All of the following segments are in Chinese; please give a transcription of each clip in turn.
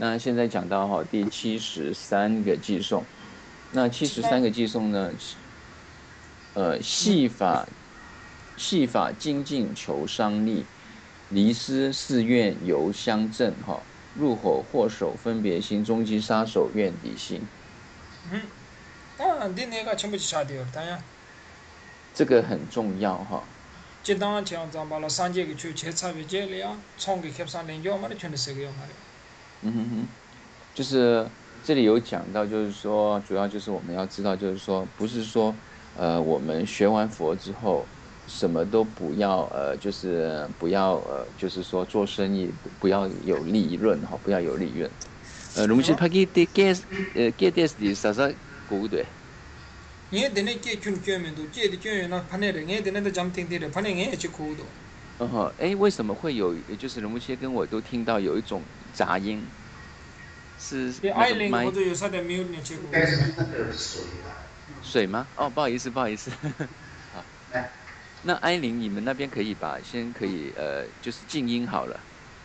那现在讲到哈第73个寄送，那73个寄送呢，戏法精进求商利，离师寺院游乡镇哈，入伙祸首分别心，终极杀手怨敌心。 네 내가 전부 차대요다야. 这个很重要哈。 지당 지ang 잠발라 산제기 주 제차비 제리야. 총기 캡산 렌죠 말이 전에 쓰게요 말이야. 嗯哼哼，就是这里有讲到，就是说主要就是我们要知道，就是说不是说我们学完佛之后什么都不要就是不要就是说做生意不要有利润哈，不要有利润。룸실 이거 파기 때 깨데스디 사사 고우돼. 얘 되네 게 균균면도 제디 균이나 판에를 얘 되는데 잠팅들을 판에 얘 지고도. 嗯哼，哎，为什么会有就是人物切跟我都听到有一种杂音，是 이 那个 아이링 麦 것도 요사대 미우는 지고. 水吗？哦，不好意思，不好意思。好，那艾琳，你们那边可以吧？先可以就是静音好了。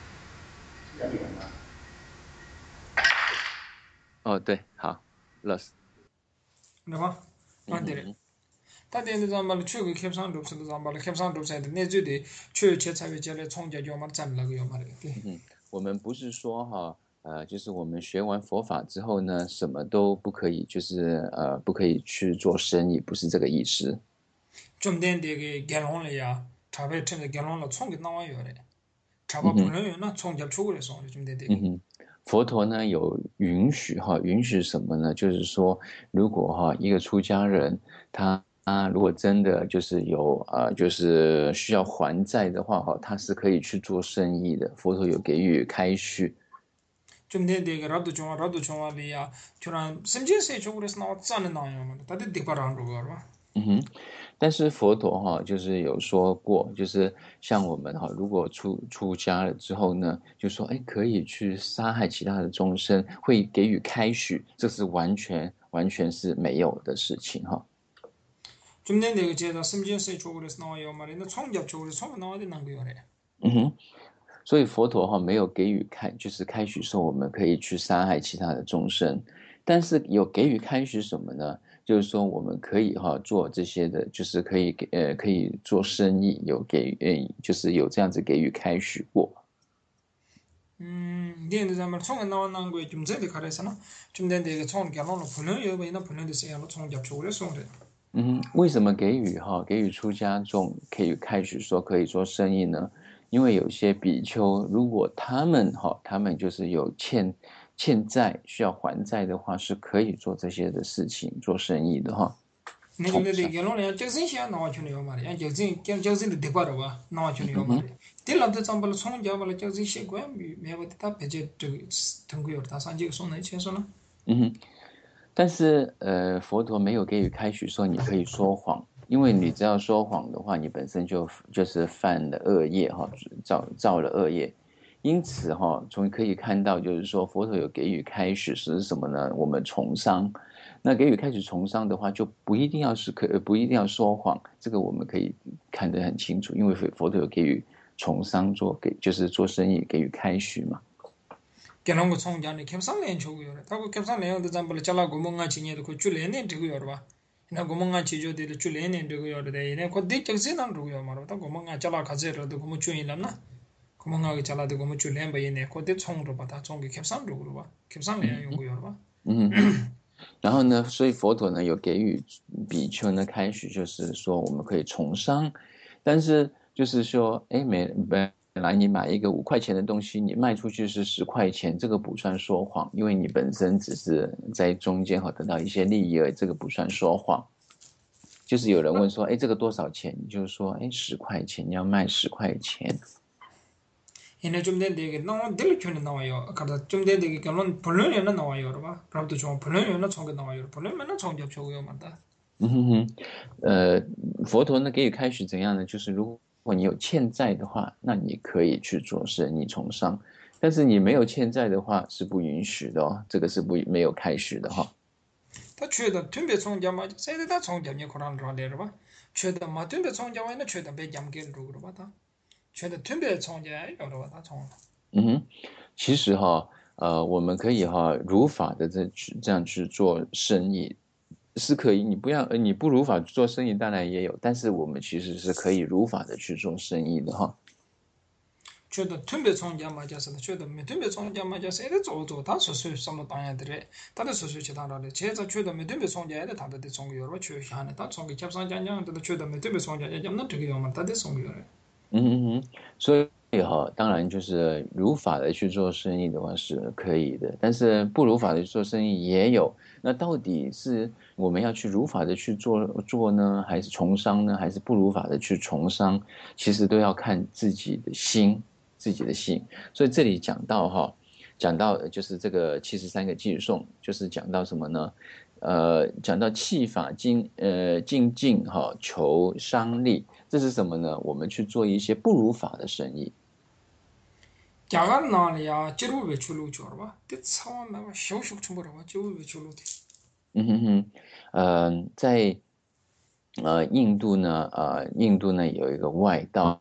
哦，对，好，lost。 네 嗯 안 哼 되래. 哼， 다들 잠발 추고 캡산 롭스도 잠발 캡산 롭스인데 내주디 추 제차비 제리 총자 요말 잠라고 요 말이야. 嗯哼，我们不是说哈，就是我们学完佛法之后呢，什么都不可以，就是不可以去做生意，不是这个意思。 좀 된데게 결혼이야. 잡에 틀에 결혼로 총기 나와요. 잡아 嗯哼。 보내요나 총잡 추고래서 좀 嗯 된데게. 哼，佛陀呢有允许哈，允许什么呢？就是说，如果哈一个出家人他如果真的就是有就是需要还债的话哈，他是可以去做生意的。佛陀有给予开示。 좀 된데게 라도 좋아리야. 저런 심지세 쪽으로서 나왔잖아 나요. 다들 디바란로 거. 嗯哼，但是佛陀哈就是有说过，就是像我们哈，如果出家了之后呢，就说哎可以去杀害其他的众生，会给予开许，这是完全是没有的事情哈。 좀 된데게 제가 심지세 쪽으로서 나와요 말인데 총잡 쪽으로서 총 나와야 되는 거요래. 嗯哼，所以佛陀哈没有给予就是开许说我们可以去杀害其他的众生，但是有给予开许什么呢？就是说我们可以哈做这些的，就是可以做生意，有给就是有这样子给予开许过。 근데 잠말 총 나왔는 거에 좀 전에 가래서나 좀 된데게 총 결혼로 보내요. 왜나 보내듯이 해로 총잡 쪽으로서 그래. 嗯哼，为什么给予出家众给予开许说可以做生意呢？因为有些比丘，如果他们就是有欠债需要还债的话，是可以做这些的事情，做生意的哈。 네 좀 从商。 된데 결혼에 적신시야 나와주네요 말이야. 적신도 대바로 와 나와주네요 嗯哼。 말이야. 딜람도 잠발 총 잡발 적신시 거야. 매버 다 배제 등고요. 다 산지 손에 채서나. 嗯哼，但是佛陀没有给予开许说你可以说谎，因为你只要说谎的话，你本身就是犯了恶业哈，造了恶业。因此哈，从可以看到，就是说佛陀有给予开始是什么呢？我们从商，那给予开始从商的话，就不一定要说谎，这个我们可以看得很清楚，因为佛陀有给予从商就是做生意给予开许嘛。 결혼 거 총자네 캡산내 주고요. 타고 캡산내도 잠발 잘라고 뭔가 지내도 그 줄내내 되고요. 봐. 나 고mon가 지조들 줄내내 되고요. 네. 그 적신한 되고요. 말로 다 고mon가 잘라 가져라도 고모 주인이라나. 고mon가 잘라도 고모 줄내 바이네. 그때 총으로 봐. 다 총기 캡산 되고요. 봐. 캡산내 嗯 용고요. 봐. 嗯哼。然后呢，所以佛陀呢有给予比丘呢开许，就是说我们可以从商，但是就是说，哎，本来你买一个5块钱的东西，你卖出去是10块钱，这个不算说谎，因为你本身只是在中间得到一些利益而已，这个不算说谎。就是有人问说，哎，这个多少钱？你就说，哎，10块钱，你要卖10块钱。 얘네 좀 된데 나와 델리큐는 나와요. 아까 좀 된데 결혼 본론에는 나와요. 봐. 그럼도 좀 본론에는 총게 나와요. 본론에는 총잡 주고요. 맞다. 嗯哼哼，佛陀呢给予开始怎样呢？就是如果你有欠债的话，那你可以去做生意从商，但是你没有欠债的话是不允许的哦，这个是没有开始的哈。 다 죄다 tumbe 총자마 세다 총자니 코란 로레르 봐. 죄다 마 tumbe 총자와는 죄다 배 잠길 로그로 봐다. 죄다 tumbe 총자 여러 봐다 총. 嗯哼，其实哈， 我们可以如法的这样去做生意是可以，你不如法做生意当然也有，但是我们其实是可以如法的去做生意的哈。 觉得特别从家嘛就是的，觉得没特别从家嘛就是也得做，他说是什么当然的嘞，他的说是其他的，现在觉得没特别从家也得他的从个，我去想的，他从个接上讲的，觉得没特别从家讲那这个样嘛，他的从个。 所以当然就是如法的去做生意的话是可以的，但是不如法的去做生意也有。那到底是我们要去如法的去做呢，还是从商呢，还是不如法的去从商？其实都要看自己的心，自己的心。所以这里讲到就是这个73个寄颂，就是讲到什么呢？讲到契法精进求商利，这是什么呢？我们去做一些不如法的生意。 家哪里呀？记录为出路角了吧？这操那个小小出不了吧？记录为出路的。 嗯哼哼，在印度呢，印度呢有一个外道，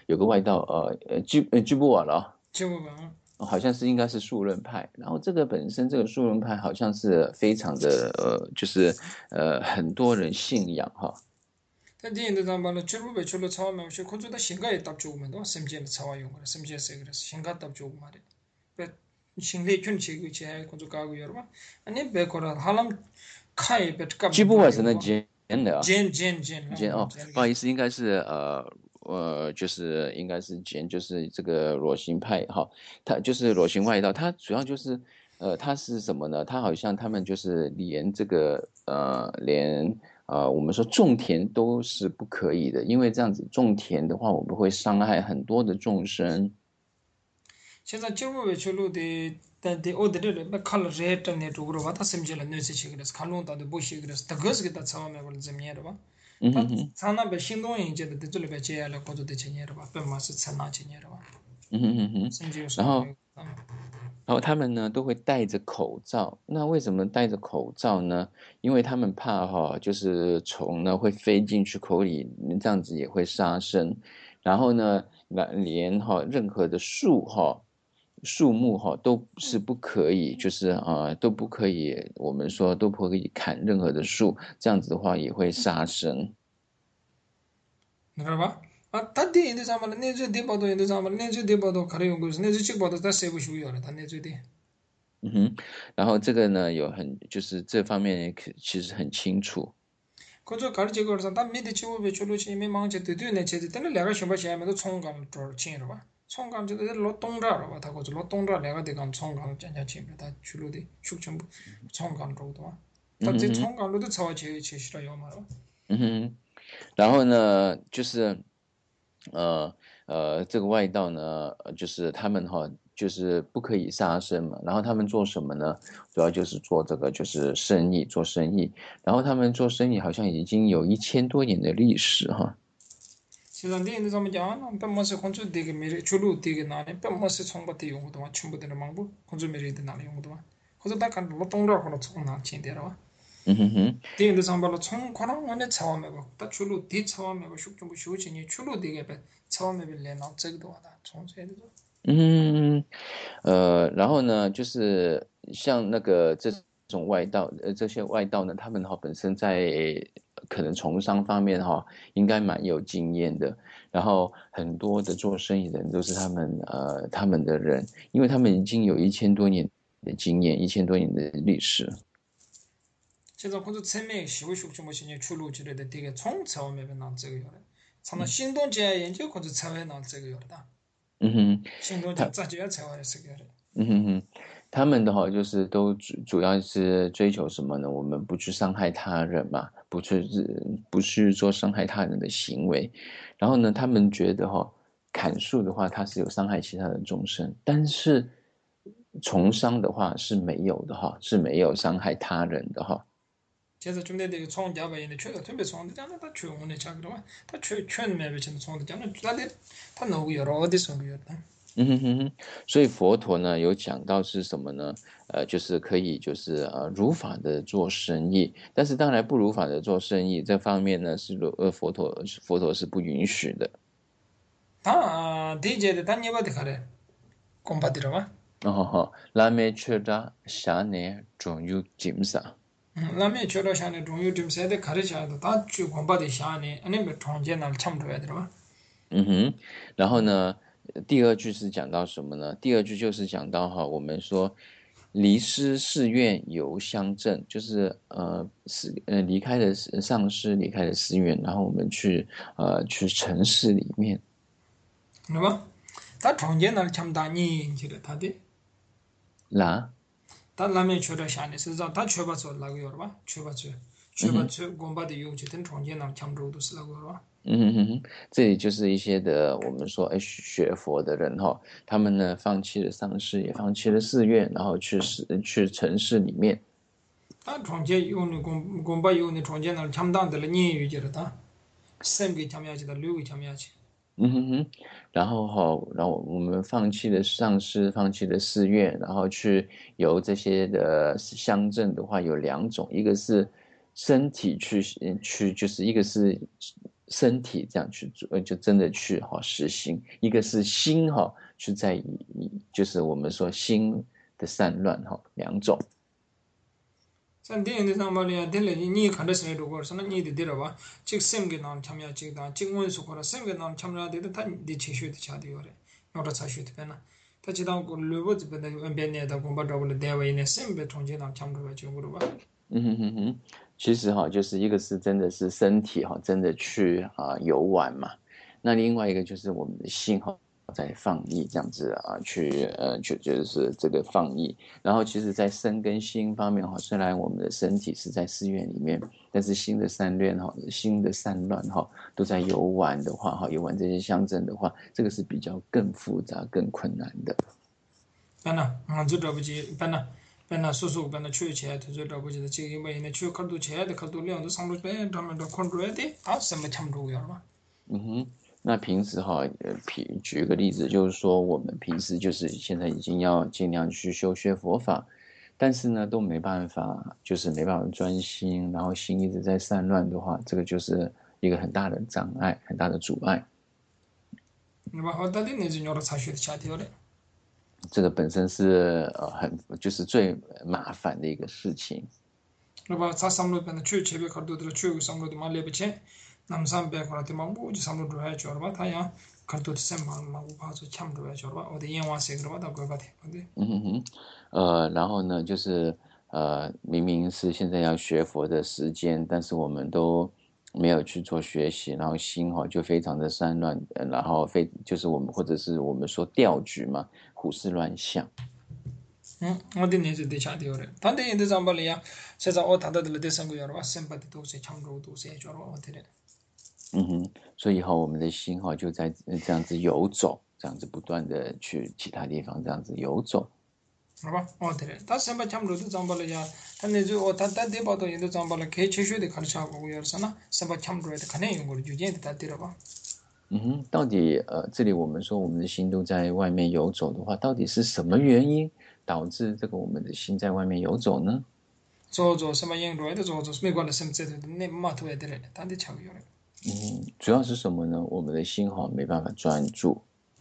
居布瓦了， 记不完。 好像是应该是数论派。然后这个本身这个数论派好像是非常的就是很多人信仰哈。 但电影的咱把那记录为出路操嘛，是可做到性格也搭住嘛，对吧？什么件的操用的，什么件是个的，性格搭住嘛的。别心里圈起个钱，可做搞个样吧？你别过来，哈啷开别干居的布瓦是那哪用吧？ 尖的啊。 尖，那么哦， 尖个。 不好意思，应该是就是应该是就是这个裸形派哈，他就是裸形外道，他主要就是他是什么呢？他好像他们就是连这个连我们说种田都是不可以的，因为这样子种田的话，我们会伤害很多的众生。 现在记录为出路的，但的哦，对对对，别看了这真的，中国话他什么件了，那些去个的，看弄到的不些个的，他个是给他操嘛，过来怎么样的吧？他嗯哼哼， 他那边行动人家的，这里边接了，或者的钱的吧，本嘛是承拿钱的吧？ 嗯哼哼哼， 什么有什么没然后有？ 他们呢都会戴着口罩。那为什么戴着口罩呢？因为他们怕就是虫呢会飞进去口里，这样子也会杀生。然后呢，连任何的树木都是不可以，就是都不可以，我们说都不可以砍任何的树，这样子的话也会杀生。 你知道吧？啊，他电影的上面了，那最低报道的上面，那最低报道看的用过是，那最低报道他谁不需要了？他那最低。 嗯哼，然后这个呢就是这方面其实很清楚。 可就搞这个上，他没得机会被出路去，没忙去对对那去的，等你两个想把钱没都冲干这儿钱了吧？冲干就是老东这了吧？他或者老东这两个地方冲干讲钱了，他出路的出全部冲干着的嘛？他这嗯哼哼， 冲干了都超去了要嘛了。 嗯哼。然后呢，就是这个外道呢，就是他们就是不可以杀生嘛。然后他们做什么呢？主要就是做这个，就是生意，做生意。然后他们做生意好像已经有1000多年的历史哈。 现在电影上面讲，那本么是控制这个没得出路这个哪里，本么是从不得用的嘛，全部都是忙不控制没得的哪里用的嘛？或者大家老东这或者从哪钱的了吧？ 嗯哼哼， 电影上把了从可能我那操没个，他出路地操没个，修全部修起你出路这个呗，操没个连到这个的话，他从这的说。 嗯，然后呢，就是像那个这种外道，这些外道呢，他们本身在可能从商方面应该蛮有经验的。然后很多的做生意的人都是他们的人，因为他们已经有1000多年的经验，1000多年的历史。 现在或者侧面社会学全部现在出路之类的这个从操没个拿这个要的，从那行动界研究或者才会拿这个要的， 嗯哼， 行动界他咋就要才会是个的。 嗯哼哼，他们的话就是都主要是追求什么呢？我们不去伤害他人嘛，不去做伤害他人的行为。然后呢，他们觉得砍树的话，它是有伤害其他的众生，但是从商的话是没有的是没有伤害他人的现在中间这个从家吧，现在缺的特别从的，讲那他缺我的讲的话，他缺没别钱从的讲那他的他弄个要了的从个要的。 嗯哼哼哼，所以佛陀呢有讲到是什么呢？就是可以就是如法的做生意，但是当然不如法的做生意这方面呢是佛陀是不允许的。 他 DJ 的他你把的看嘞，公巴的了嘛？ 哦，拉美确达下呢，总有金啥？ 라메 초로 샤네 동요 좀 세데 가르쳐도 다 주공바디 샤네 아니 뭐 통제날 참 줘야 되나 嗯哼，然后呢，第二句是讲到什么呢？第二句就是讲到哈，我们说离师寺院游乡镇，就是离开了上师，离开了寺院，然后我们去城市里面。 뭐? 다 통제날 참 다니 인지를 다데 啦， 다 라메 초로 샤네 스자 다 쳐봐서 라고 여봐 쳐봐줘 嗯哼。 쳐봐줘 공바디 용치든 통제날 참 줘도 쓰라고 여봐 嗯哼哼哼，这里就是一些的我们说哎学佛的人哈，他们呢放弃了上师，也放弃了寺院，然后去城市里面。 다 통제 용의 공바 용의 통제날 참 단들 니 유지를 다 샘게 참여하지다 류기 참여하지 嗯哼哼，然后我们放弃了上师，放弃了寺院，然后去游这些的乡镇的话，有两种，一个是身体去，就是一个是身体这样去做，就真的去实行；一个是心去就是我们说心的散乱两种。 산데 상말이야 될래 니 칸데스네 로거서나 니데 데라와 직 셈게 난 참야 직다 직원 수거라 셈게 난 참야 데데 다니 체슈데 차디요레 노라 차슈데 베나 타치당 고 르보즈 베나 엠베네다 공바더블 데웨네 셈베 통제 난 참도가 지금으로 봐 嗯哼哼哼，其实就是一个是真的是身体真的去游玩嘛，那另外一个就是我们的心在放逸这样子就是这个放逸。然后其实在身跟心方面虽然我们的身体是在寺院里面，但是心的散乱都在游玩的话游玩这些乡镇的话，这个是比较更复杂更困难的。 베나 먼저 더버지 베나 소소 베나 추치야 저 더버지 지금 뭐이네 추 칼도 쳐야 돼 칼도 량도 상도 베 담도 컨트롤해야 돼아 셈베 참도고요 봐 嗯哼，那平时举个例子，就是说我们平时就是现在已经要尽量去修学佛法，但是呢都没办法，就是没办法专心，然后心一直在散乱的话，这个就是一个很大的障碍，很大的阻碍。 뭐 어디다 내지 요라 차슈데 차디요레 这个本身是就是最麻烦的一个事情。 뭐 사삼로 베나 추 제베 칼도들 추 삼로도 말레베체 남삼베 코라테 망부 삼로도 해 줘봐 타야 칼도도 셈만 망부 봐서 참도 해 줘봐 어디 영화세 그러다 그거 같아 근데 嗯哼哼，然后呢，就是明明是现在要学佛的时间，但是我们都没有去做学习，然后心就非常的散乱，然后就是我们或者是我们说掉举嘛，胡思乱想。 어디 내지 대차디요레 단데 인데 잠발이야 세자 어 다다들 대상고 여러 셈바디 도세 참도 도세 줘봐 어디래 嗯哼，所以我们的心就在这样子游走，这样子不断的去其他地方这样子游走。 봐봐 어디래 다 셈바 참로도 잠발이야 단데 저 다다 대바도 인데 잠발에 개 che슈데 가르쳐하고 여러서나 셈바 참로에 가네 용거 주제인데 다 들어봐 嗯哼，到底这里我们说我们的心都在外面游走的话，到底是什么原因导致这个我们的心在外面游走呢？ 저저 셈바 영로에도 저저 메관의 셈세도 내 마토에 들래 단데 차고 여러 主要是什么呢？我们的心没办法专注，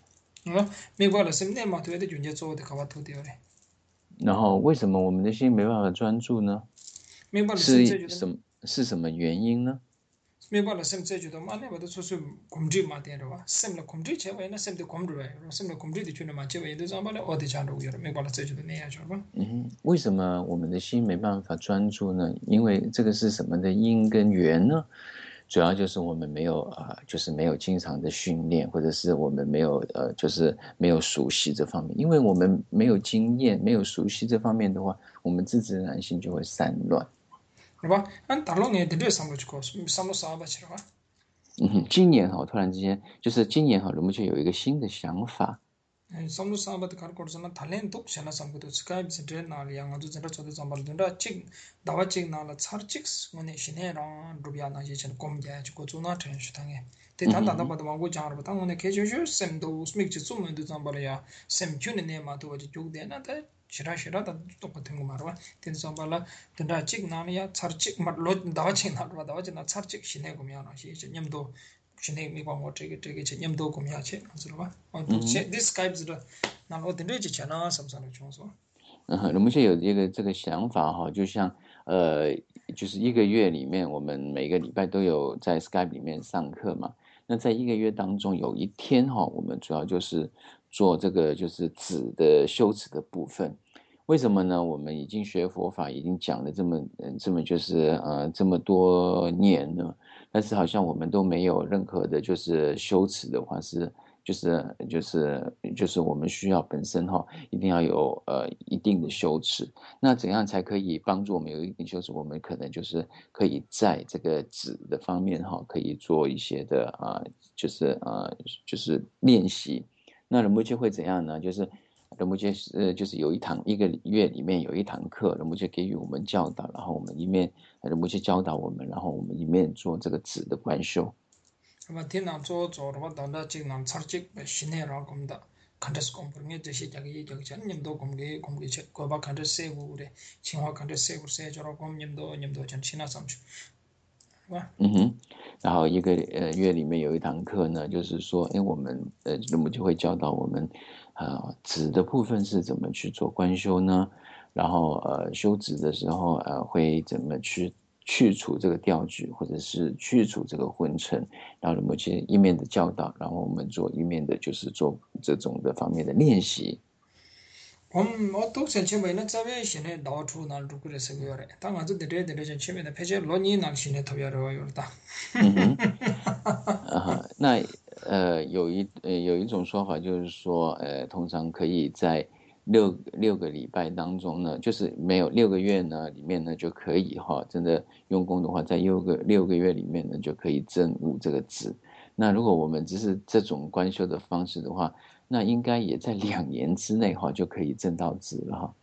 메관의 셈내 마토에 준제 저어데 가와토 되어래 然后为什么我们的心没办法专注呢？ 메관의 是 셈세주도 什么原因呢？ 메관의 셈세주도 만에 봐도 소수 곰지 마데로 셈나 곰지 제와이나 셈데 곰르와 셈나 곰지도 주는 마체와이도 잠발에 어디 잔로 여러 메관의 셈주도 내야 줘 봐. 为什么我们的心没办法专注呢？因为这个是什么的因跟缘呢？主要就是我们没有就是没有经常的训练，或者是我们没有就是没有熟悉这方面。因为我们没有经验，没有熟悉这方面的话，我们自然心就会散乱。 봐. 안 달롱에 되게 삼로치고 삼로 사바치로 봐. 今年突然之间，就是今年龙木就有一个新的想法。 삼로 사바드 가르코르스나 탤런트 샤나 삼고도 스카이프 센터 나리 양아도 전에 저도 잠발든다 직 나와 직 나라 차르직스 오네 시네랑 루비아나 예전 곰게 지고 조나 트렌슈탕에 대단단다 봐도 망고 장으로 당원에 개조슈 셈도 스믹지 좀도 잠발이야 셈 큐네 마도 어디 쪽대나다 시라시라다 똑같은 거 말아 된 잠발라 된다 직 나니야 차르직 말로 나와 직 나로 나와 직 차르직 시네 고미야나 시제 냠도 신의 미광 뭐 저게 저 냠도 고미야체 그래서 봐. this skype's the 那我等这几钱呢，什么什么冲说， 我们现在有一个这个想法哈，就像呃，就是一个月里面，我们每个礼拜都有在 Skype 里面上课嘛。那在一个月当中，有一天哈，我们主要就是做这个就是止的修持的部分。为什么呢？我们已经学佛法，已经讲了这么就是这么多年了，但是好像我们都没有任何的就是修持的话是。就是我们需要本身哈，一定要有一定的修持。那怎样才可以帮助我们有一定修持？我们可能就是可以在这个止的方面哈，可以做一些的就是练习。那仁波切会怎样呢？就是仁波切就是一个月里面有一堂课，仁波切给予我们教导，然后我们一面仁波切教导我们，然后我们一面做这个止的观修。 那么天南做做的话，到那这南查这新年然后我们的。看着是公布，你这些家己就讲，你们都公给吃，过把看着谁乎的，青花看着谁乎谁，就让我们你们都讲其他上去，是吧？ 嗯哼，然后一个月里面有一堂课呢，就是说，我们那么就会教导我们，止的部分是怎么去做观修呢？然后修止的时候会怎么去除这个掉举，或者是去除这个昏沉，然后那么去一面的教导，然后我们做一面的就是做这种的方面的练习。 어떤 전체면은 자베 신에 나와주 날 그래서 그래. 당아도 데레 전 처음에 패제 로니 날 신에 터여로 요다. 嗯哼，那有一种说法就是说，通常可以在六个礼拜当中呢，就是没有6个月呢里面呢就可以哈，真的用功的话，在六个月里面呢就可以证悟这个字。那如果我们只是这种观修的方式的话，那应该也在2年之内哈就可以证到字了哈。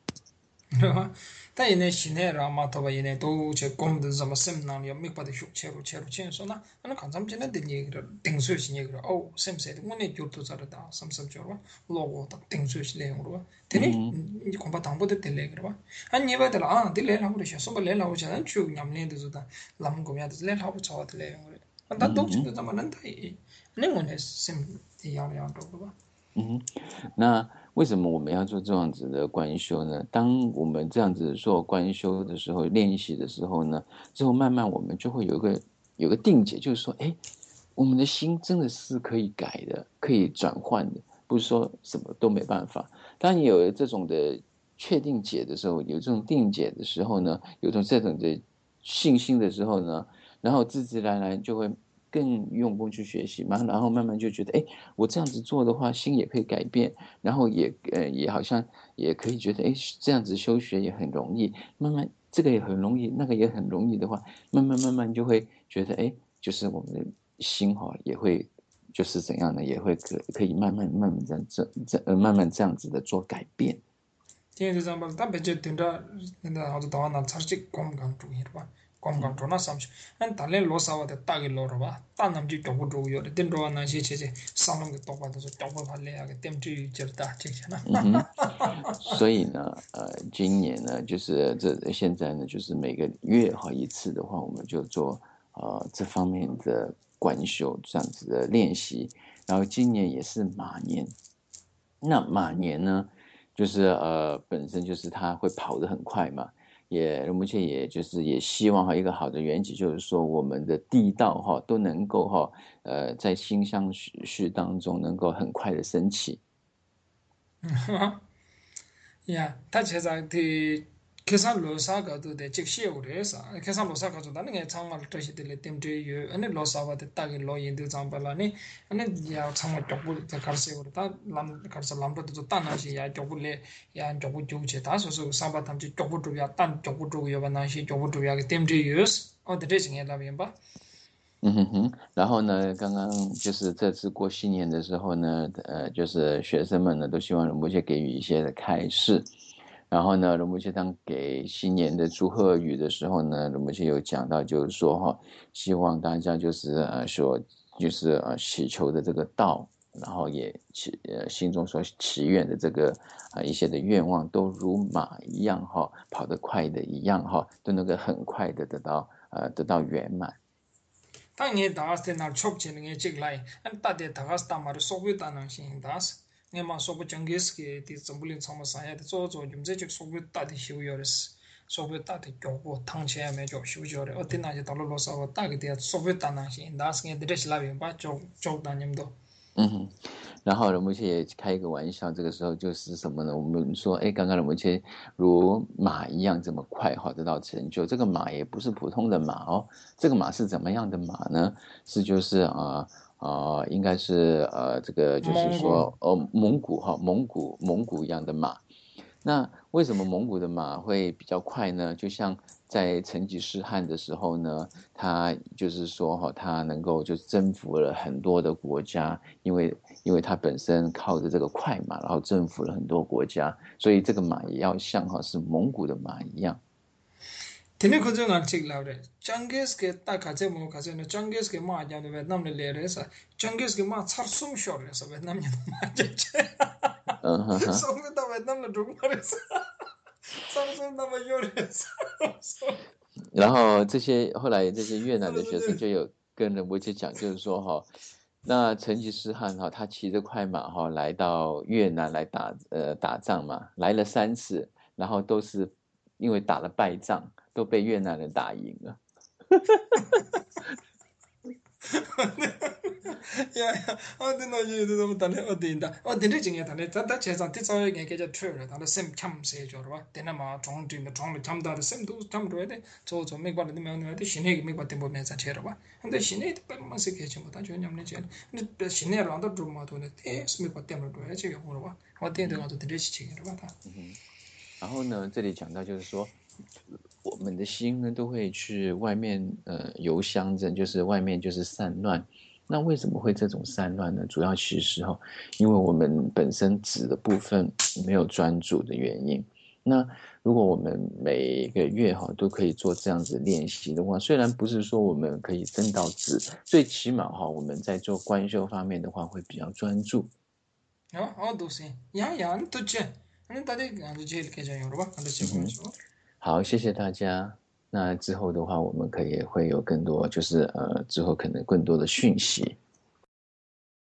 다 얘네 신해라 마토바 얘네 도체 곰도 좀 셈나 요 mik바데 슉체로 체소나 아니 간잠진에 된 얘기를 땡수신 얘기를 어 셈세 오늘 교토 자르다 삼삼저로 로고 딱 땡수신 내용으로 되니 嗯 이 곰바 당보데 될래 그러봐 아니 얘바들 아 될래 하고 그러셔 좀 될래 하고 저는 쭉 냠내도 주다 람 고미야도 될래 하고 저와 될래 그래 나 독신도 잠만 다이 아니 오늘 셈 이야기한 거 봐. 嗯，那为什么我们要做这样子的观修呢？当我们这样子做观修的时候，练习的时候呢，之后慢慢我们就会有个定解，就是说，我们的心真的是可以改的，可以转换的，不是说什么都没办法。当你有了这种的确定解的时候，有这种定解的时候呢，有这种的信心的时候呢，然后自自然然就会更用功去学习嘛，然后慢慢就觉得，我这样子做的话，心也可以改变，然后也好像也可以觉得，这样子修学也很容易，慢慢这个也很容易，那个也很容易的话，慢慢就会觉得，就是我们的心哈也会就是怎样呢，也会可以慢慢慢慢这样子的做改变。 tiene example ta beje tinda nda hadu dawa na charchi kom gang tu hir ba kom gang to na samch an tale lo sawa de ta ge lo ro ba ta nam ji tobu ro yo de tin ro na che che samong ge to ba de so tobu ba le ya ge tem chi cher ta che che na 所以呢，今年呢，就是现在呢，就是每个月一次的话，我们就做这方面的观修这样子的练习。然后今年也是马年，那马年呢，就是本身就是它会跑得很快嘛，目前也就是也希望一个好的缘起，就是说我们的地道都能够在心相续当中能够很快的升起。 야, 다 제가 그 계산 로사 가도 돼 즉시 오래서 계산 로사 가도 나는 게 정말 뜻이들 때문에 아니 로사가 됐다게 로인도 잠발라니 아니 야 정말 조금 가르쳐 그러다 람 가르쳐 람도 따나시 야 조금래 야 조금 주제 다소서 상바 탐지 조금 주야 딴 조금 주야 바나시 조금 주야 때문에 유스 어 대신에 라면 봐. 嗯哼哼，然后呢，刚刚就是这次过新年的时候呢，就是学生们呢都希望龙波切给予一些的开示，然后呢，龙波切当给新年的祝贺语的时候呢，龙波切有讲到，就是说希望大家就是就是祈求的这个道，然后也心中所祈愿的这个一些的愿望，都如马一样跑得快的一样都能够很快的得到圆满。 당연히 다스 날 촉지는 게 찍라이 안 따데 다가스 담아를 속이 따는 신 다스 마 소부 정게스게 디 점불린 참마 사야데 조조 좀 제적 소부 따디 쉬우요레스 소부 따디 교고 탕체야메 조 쉬우요레 어디나지 달로로서 따게 돼 소부 따나시 나스게 드레스 라비 바조 조다님도 嗯，然后龙母切也开一个玩笑，这个时候就是什么呢？我们说，哎，刚刚龙母切如马一样这么快哈得到成就，这个马也不是普通的马哦，这个马是怎么样的马呢？是就是应该是这个就是说蒙古哈蒙古一样的马。那为什么蒙古的马会比较快呢？就像在成吉思汗的时候呢，他就是说哈，他能够就征服了很多的国家，因为他本身靠着这个快马，然后征服了很多国家，所以这个马也要像哈是蒙古的马一样。 테네 코저 알직 라브레 장게스게 딱 가제 뭐 가제는 장게스게 뭐 아냐도 베트남에 레레서 장게스게 뭐 차rsum 쇼레서 베트남에 마제체 送到 베트남에 중국에서 차rsum 나마 요레서 然后后来这些越南的学生就有跟人维奇讲，就是说哈，那成吉思汗哈，他骑着快马哈来到越南来打仗嘛，来了3次，然后都是因为打了败仗，都被越南人打赢了。 야야 어디 너 유도 단에 어디인다 어디를 중에 단에 다다 제자 티서에 게자 트르 단에 셈 참세 줘봐 되나마 종진의 종을 참다를 셈도 참도야 돼저 맥바는 면은 돼 신의 맥바때 보면 자 쳐봐 근데 신의 performance 게 좀 다 좋냐면 제 근데 신의로 안도 좀 맞도네 에 맥바때 뭐야 지금 물어봐 어디에 가서 드레시 치기로 봐다 然后呢，这里讲到就是说，我们的心呢都会去外面游乡镇，就是外面就是散乱。那为什么会这种散乱呢？主要其实因为我们本身指的部分没有专注的原因。那如果我们每个月都可以做这样子练习的话，虽然不是说我们可以增到指，最起码我们在做观修方面的话会比较专注。 都是呀你都这你大家就这个就有了吧看到情况说好，谢谢大家。那之后的话，我们会有更多，就是之后可能更多的讯息。